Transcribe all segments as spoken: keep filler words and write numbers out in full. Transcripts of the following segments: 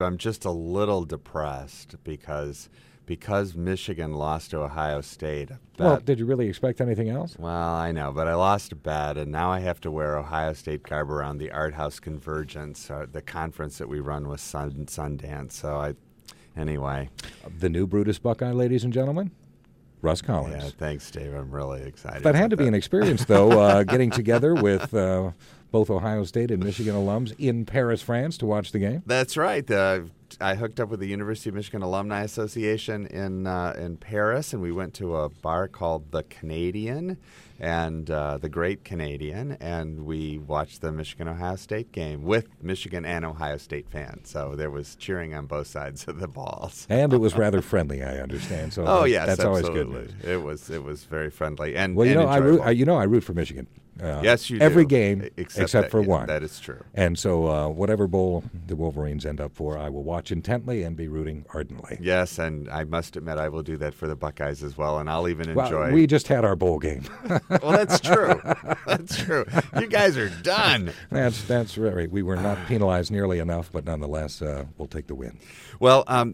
I'm just a little depressed because because Michigan lost to Ohio State. Bet, well, did you really expect anything else? Well, I know, but I lost a bet, and now I have to wear Ohio State garb around the Art House Convergence, uh, the conference that we run with Sun, Sundance. So I, anyway. The new Brutus Buckeye, ladies and gentlemen, Russ Collins. Yeah, thanks, Dave. I'm really excited. That had to that. be an experience, though, uh, getting together with uh, both Ohio State and Michigan alums in Paris, France, to watch the game. That's right. Uh, I hooked up with the University of Michigan Alumni Association in uh, in Paris, and we went to a bar called The Canadian and uh, the Great Canadian, and we watched the Michigan-Ohio State game with Michigan and Ohio State fans. So there was cheering on both sides of the balls. And it was rather friendly, I understand. So oh that, yes, that's absolutely. always good news. It was it was very friendly and well, you and know, I root. You know, I root for Michigan. Uh, yes, you every do. game except, except that, for yeah, one. That is true. And so, uh, whatever bowl the Wolverines end up for, I will watch intently and be rooting ardently. Yes, and I must admit I will do that for the Buckeyes as well, and I'll even enjoy. Well, we just had our bowl game. Well, that's true. That's true. You guys are done. That's that's right. We were not penalized nearly enough, but nonetheless, uh, we'll take the win. Well, um,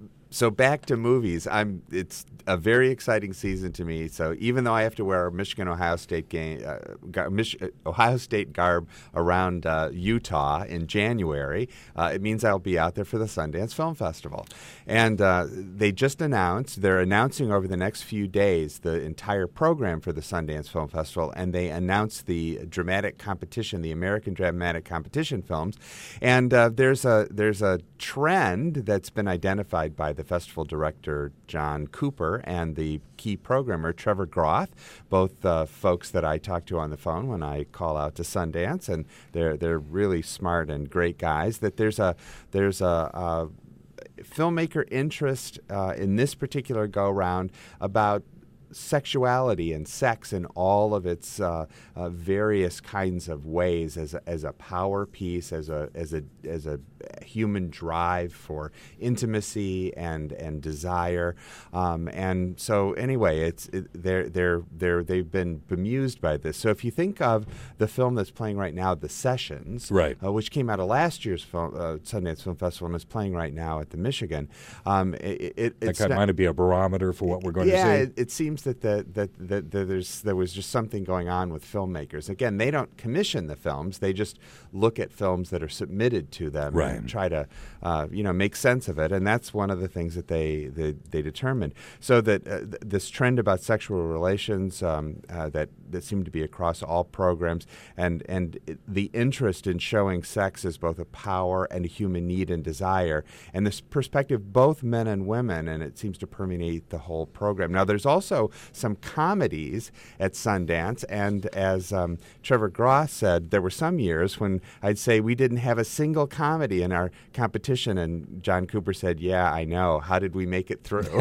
so back to movies. I'm. It's a very exciting season to me. So even though I have to wear a Michigan Ohio State game, uh, gar- Mich- Ohio State garb around uh, Utah in January, uh, it means I'll be out there for the Sundance Film Festival. And uh, they just announced they're announcing over the next few days the entire program for the Sundance Film Festival, and they announced the dramatic competition, the American Dramatic Competition films. And uh, there's a there's a trend that's been identified by the festival director John Cooper and the key programmer Trevor Groth, both uh, folks that I talk to on the phone when I call out to Sundance, and they're they're really smart and great guys. That there's a there's a, a filmmaker interest uh, in this particular go round about sexuality and sex in all of its uh, uh, various kinds of ways as a, as a power piece, as a as a as a human drive for intimacy and and desire, um, and so anyway, it's it, they're they're they're they've been bemused by this. So if you think of the film that's playing right now, The Sessions, right, uh, which came out of last year's film, uh, Sundance Film Festival and is playing right now at the Michigan, um, it, it that it's kind of not, might be a barometer for what we're going yeah, to see. it, it seems that the, that, that, that there's there was just something going on with filmmakers. Again, they don't commission the films; they just look at films that are submitted to them right. and try to uh, you know make sense of it. And that's one of the things that they they, they determined. So that uh, th- this trend about sexual relations um, uh, that that seemed to be across all programs, and and it, the interest in showing sex as both a power and a human need and desire, and this perspective, both men and women, and it seems to permeate the whole program. Now, there's also some comedies at Sundance, and as um, Trevor Groth said, there were some years when I'd say we didn't have a single comedy in our competition, and John Cooper said, "Yeah, I know. How did we make it through?"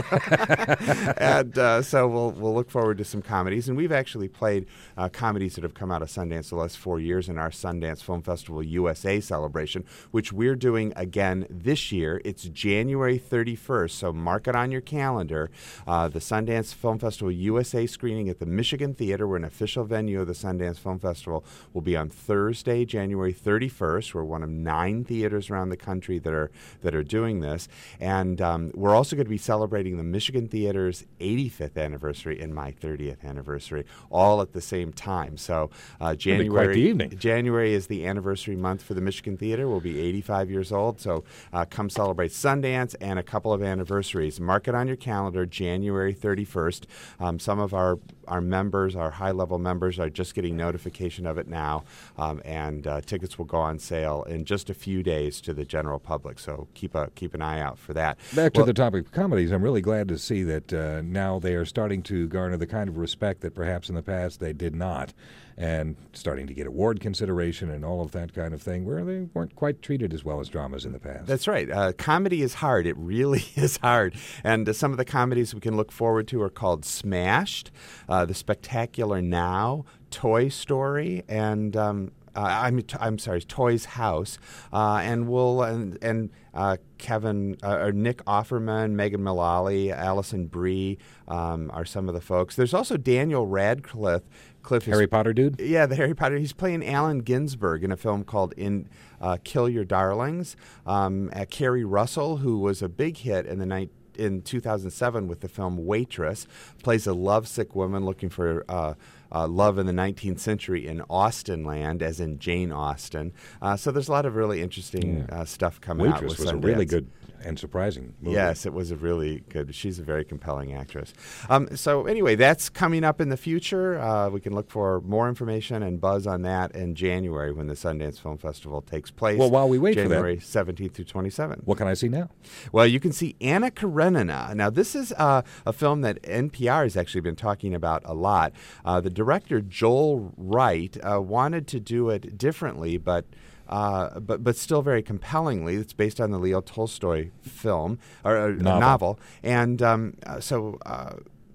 and uh, so we'll we'll look forward to some comedies, and we've actually played uh, comedies that have come out of Sundance the last four years in our Sundance Film Festival U S A celebration, which we're doing again this year. It's January thirty-first, so mark it on your calendar. Uh, the Sundance Film Festival U S A screening at the Michigan Theater. We're an official venue of the Sundance Film Festival. Will be on Thursday, January thirty-first. We're one of nine theaters around the country that are that are doing this, and um, we're also going to be celebrating the Michigan Theater's eighty-fifth anniversary and my thirtieth anniversary, all at the same time. So uh, January, quite the evening. January is the anniversary month for the Michigan Theater. We'll be eighty-five years old, so uh, come celebrate Sundance and a couple of anniversaries. Mark it on your calendar, January thirty-first. Um, some of our, our members, our high-level members, are just getting notification of it now, um, and uh, tickets will go on sale in just a few days to the general public, so keep a keep an eye out for that. Back well, to the topic of comedies, I'm really glad to see that uh, now they are starting to garner the kind of respect that perhaps in the past they did not, and starting to get award consideration and all of that kind of thing, where they weren't quite treated as well as dramas in the past. That's right. Uh, comedy is hard. It really is hard. And uh, some of the comedies we can look forward to are called Smashed, uh, The Spectacular Now, Toy Story, and um, Uh, I'm I'm sorry, Toy's House, uh, and we'll and and uh, Kevin uh, or Nick Offerman, Megan Mullally, Alison Brie um, are some of the folks. There's also Daniel Radcliffe. Cliff Harry is, Potter dude? Yeah, the Harry Potter. He's playing Allen Ginsberg in a film called In uh, Kill Your Darlings. Um, uh, Carrie Russell, who was a big hit in the night. in two thousand seven with the film Waitress, plays a lovesick woman looking for uh, uh, love in the nineteenth century in Austen land, as in Jane Austen. Uh, so there's a lot of really interesting Yeah. uh, stuff coming out Waitress with was a Sundance. really good and surprising movie. Yes, it was a really good. She's a very compelling actress. Um, so anyway, that's coming up in the future. Uh, we can look for more information and buzz on that in January when the Sundance Film Festival takes place. Well, while we wait for that- January seventeenth through twenty-seventh. What can I see now? Well, you can see Anna Karenina. Now, this is uh, a film that N P R has actually been talking about a lot. Uh, the director, Joel Wright, uh, wanted to do it differently, but uh, but but still very compellingly. It's based on the Leo Tolstoy film or uh, Novel. novel, and um, uh, so uh,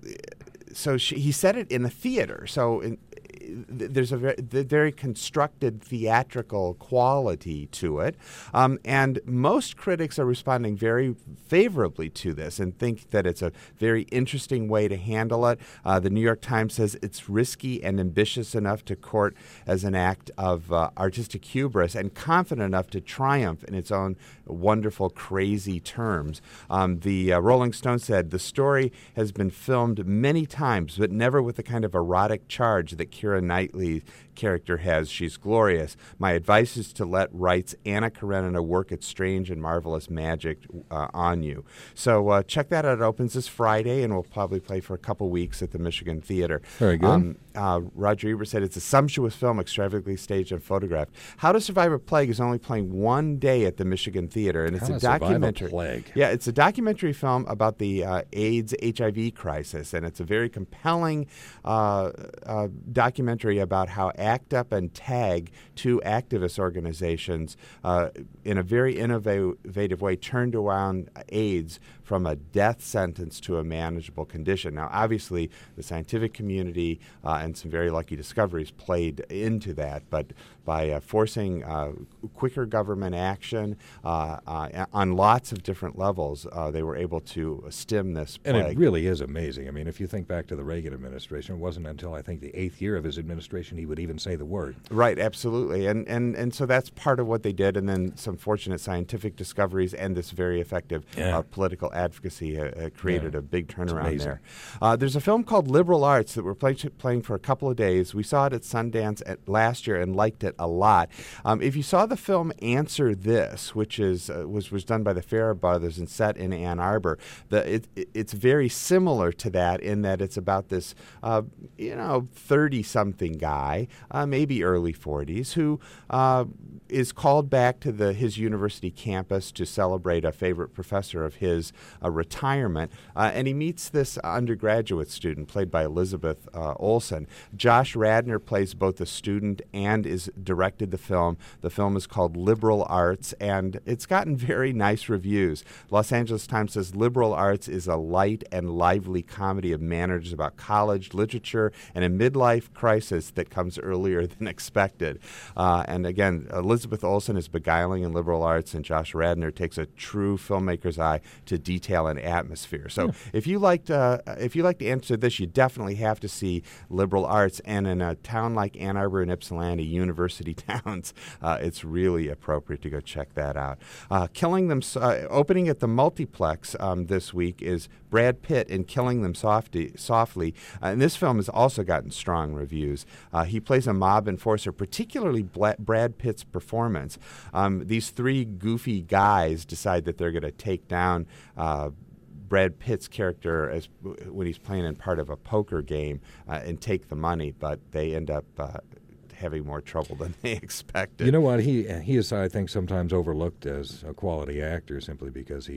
so she, he said it in the theater. So in, th- there's a very, th- very constructed theatrical quality to it, um, and most critics are responding very favorably to this and think that it's a very interesting way to handle it. Uh, the New York Times says it's risky and ambitious enough to court as an act of uh, artistic hubris and confident enough to triumph in its own wonderful, crazy terms. Um, the uh, Rolling Stone said the story has been filmed many times, but never with the kind of erotic charge that Keira Knightley's character has. She's glorious. My advice is to let Wright's Anna Karenina work its strange and marvelous magic uh, on you. So uh, check that out. It opens this Friday, and we'll probably play for a couple weeks at the Michigan Theater. Very good. Um, uh, Roger Ebert said it's a sumptuous film, extravagantly staged and photographed. How to Survive a Plague is only playing one day at the Michigan Theater, and it's How a to Survive a documentary. Plague. Yeah, it's a documentary film about the uh, AIDS H I V crisis, and it's a very compelling uh, uh, documentary about how ACT UP and TAG, two activist organizations, uh, in a very innovative way turned around AIDS from a death sentence to a manageable condition. Now, obviously, the scientific community uh, and some very lucky discoveries played into that, but by uh, forcing uh, quicker government action uh, uh, on lots of different levels, uh, they were able to stem this plague. And it really is amazing. I mean, if you think back to the Reagan administration, it wasn't until I think the eighth year of his administration he would even say the word. Right, absolutely. And, and, and so that's part of what they did, and then some fortunate scientific discoveries and this very effective Yeah. uh, political advocacy uh, uh, created Yeah. a big turnaround amazing. there. Uh, there's a film called Liberal Arts that we're play- playing for a couple of days. We saw it at Sundance at last year and liked it a lot. Um, if you saw the film Answer This, which is uh, was was done by the Farrer brothers and set in Ann Arbor, the it, it, it's very similar to that in that it's about this uh, you know thirty-something guy, uh, maybe early forties, who uh, is called back to the his university campus to celebrate a favorite professor of his uh, retirement, uh, and he meets this undergraduate student played by Elizabeth uh, Olsen. Josh Radnor plays both the student and is directed the film. The film is called Liberal Arts, and it's gotten very nice reviews. Los Angeles Times says Liberal Arts is a light and lively comedy of manners about college, literature, and a midlife crisis that comes earlier than expected. Uh, and again, Elizabeth Olsen is beguiling in Liberal Arts, and Josh Radnor takes a true filmmaker's eye to detail and atmosphere. So Yeah. if you liked uh, if you like to answer this, you definitely have to see Liberal Arts. And in a town like Ann Arbor and Ypsilanti, university towns, uh, it's really appropriate to go check that out. Uh, Killing Them, uh, opening at the Multiplex um, this week is Brad Pitt in Killing Them Softy, Softly. Uh, and this film has also gotten strong reviews. Uh, he plays a mob enforcer, particularly Bla- Brad Pitt's performance. Um, these three goofy guys decide that they're going to take down uh, Brad Pitt's character as when he's playing in part of a poker game uh, and take the money, but they end up uh, having more trouble than they expected. You know what? He he is, I think, sometimes overlooked as a quality actor simply because he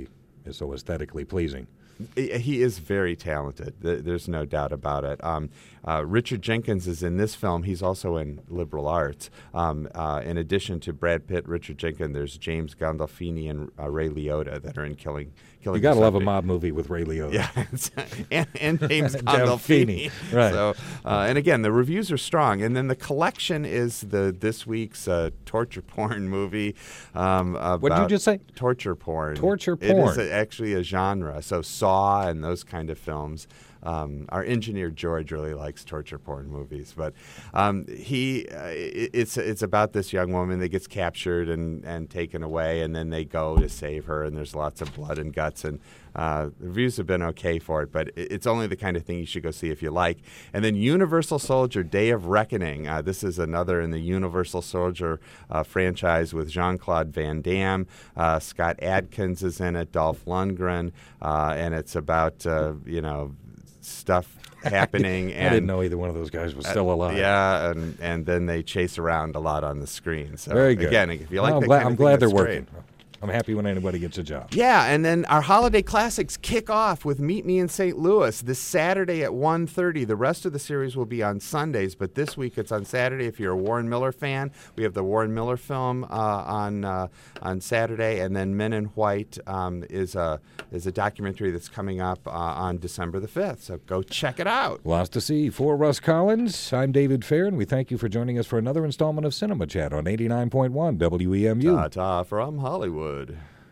is so aesthetically pleasing. He is very talented. There's no doubt about it. Um, uh, Richard Jenkins is in this film. He's also in liberal arts. Um, uh, in addition to Brad Pitt, Richard Jenkins, there's James Gandolfini and uh, Ray Liotta that are in Killing. Killing You gotta love a Somebody. mob movie with Ray Liotta. Yeah, and, and James Gandolfini. Right. So, uh, and again, the reviews are strong. And then the collection is the this week's uh, torture porn movie. Um, What did you just say? Torture porn. Torture It porn. is a, actually a genre. So Saw and those kind of films. Um, our engineer George really likes torture porn movies, but um, he uh, it, it's it's about this young woman that gets captured and, and taken away, and then they go to save her, and there's lots of blood and guts, and uh, the reviews have been okay for it, but it, it's only the kind of thing you should go see if you like. And then Universal Soldier: Day of Reckoning. Uh, this is another in the Universal Soldier uh, franchise with Jean-Claude Van Damme. Uh, Scott Adkins is in it, Dolph Lundgren, uh, and it's about uh, you know. stuff happening. I and didn't know either one of those guys was still alive. Uh, yeah, and, and then they chase around a lot on the screen. So Very good. Again, if you like Well, I'm that glad, kind of I'm thing, glad they're that's working. great. I'm happy when anybody gets a job. Yeah, and then our holiday classics kick off with Meet Me in Saint Louis this Saturday at one thirty. The rest of the series will be on Sundays, but this week it's on Saturday. If you're a Warren Miller fan, we have the Warren Miller film uh, on uh, on Saturday, and then Men in White um, is a is a documentary that's coming up uh, on December the fifth. So go check it out. Lots to see. For Russ Collins, I'm David Fair, and we thank you for joining us for another installment of Cinema Chat on eighty-nine point one W E M U. Ta-ta from Hollywood.